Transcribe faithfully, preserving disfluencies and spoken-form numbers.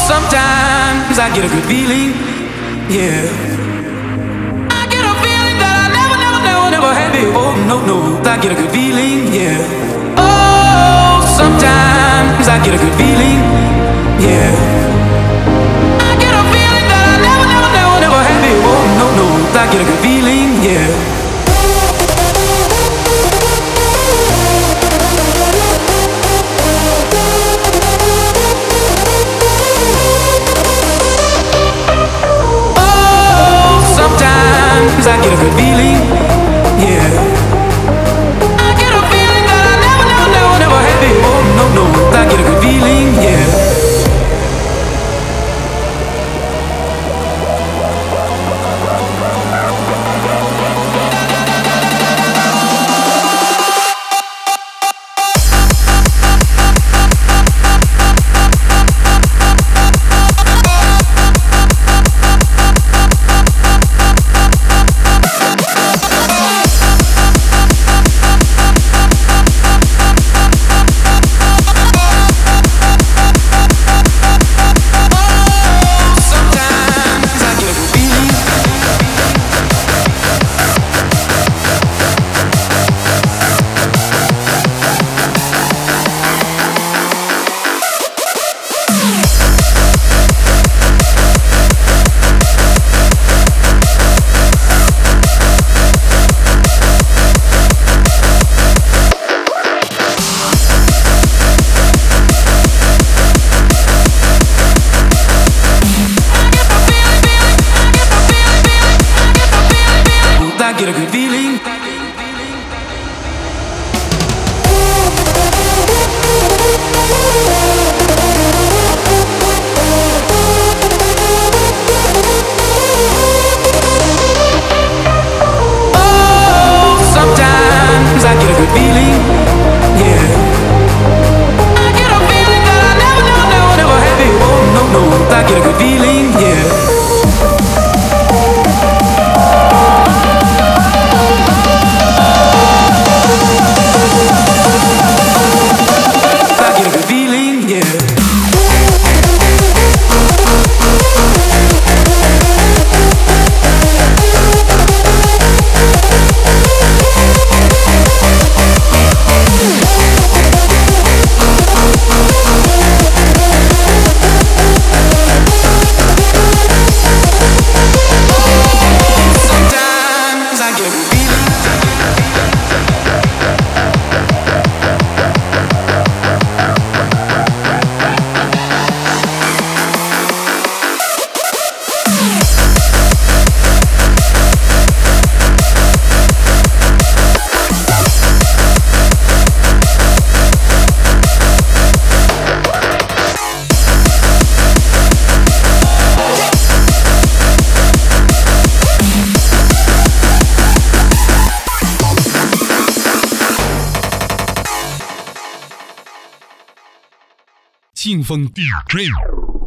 Sometimes I get a good feeling, yeah. I get a feeling that I never, never, never, never had before. No, no, I get a good feeling, yeah. Oh, sometimes I get a good feeling, yeah. I get a feeling that I never, never, never, never had before. No, no, I get a good feeling, yeah. I get a good feeling, yeah. I get a feeling that I never, never, never, never had before. No, no, I get a good feeling, yeah. Get a good feeling. Oh, sometimes I get a good feeling, yeah. I get a feeling that I never, never, never, never had before. No, no, I get a good feeling, yeah. 劲风 D J。